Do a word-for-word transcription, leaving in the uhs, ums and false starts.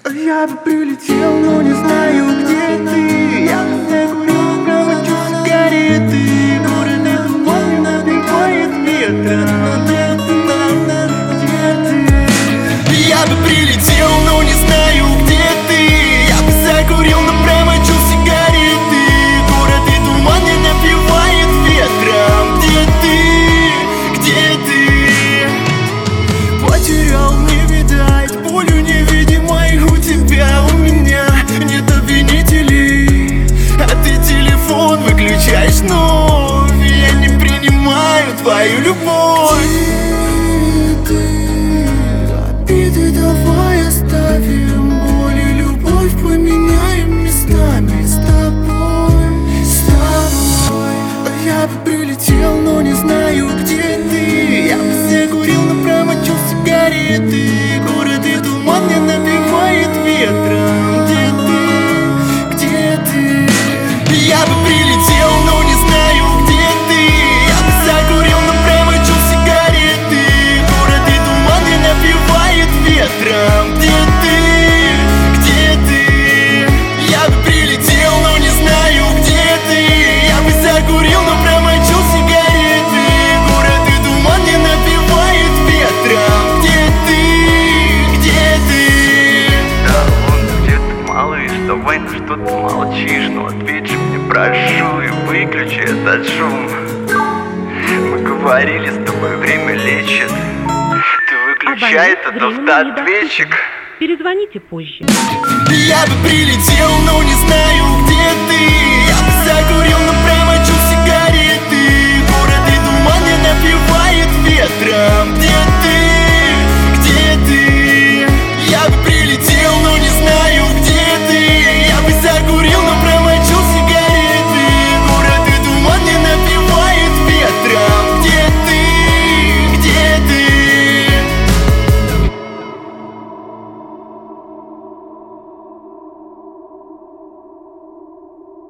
Я бы прилетел, но не знаю, где ты. Я бы закурил, промочу сигареты. Город этот мой напевает ветром. Где ты, где ты? Я бы прилетел, но не знаю, где ты. Я бы закурил, но промочу сигареты. Город и туман не напевает ветром. Где ты, где ты? Потерял, не видать, болью невидимой у тебя, у меня нет обвинителей. А ты телефон выключаешь вновь, и я не принимаю твою любовь. Ты, обиды давай оставим, боль и любовь поменяем местами с тобой, с тобой. Я бы прилетел, но не знаю, где ты. Я бы закурил, но промочу сигареты. Город и туман не напевает ветром. Где ты, где ты? Я бы прилетел, но не знаю, где ты. Я бы закурил, но промочу сигареты. Город и туман не напевает ветром. Где ты, где ты? Я бы прилетел, но не знаю, где ты. Я бы закурил, но промочу сигареты. Город и туман не напевает ветром. Где ты, где ты? Да, он где-то, малыш, давай, ну что ты молчишь? Ну ответь же мне, прошу, и выключи этот шум. Мы говорили с тобой, время лечит. Ты выключай этот автоответчик. Перезвоните позже. Я бы прилетел, но не знаю, где ты. Я бы закурил, но промочу сигареты. Город и туман не напевает ветром. Где ты, где ты? Я бы прилетел, но не знаю, где ты. Я бы закурил, но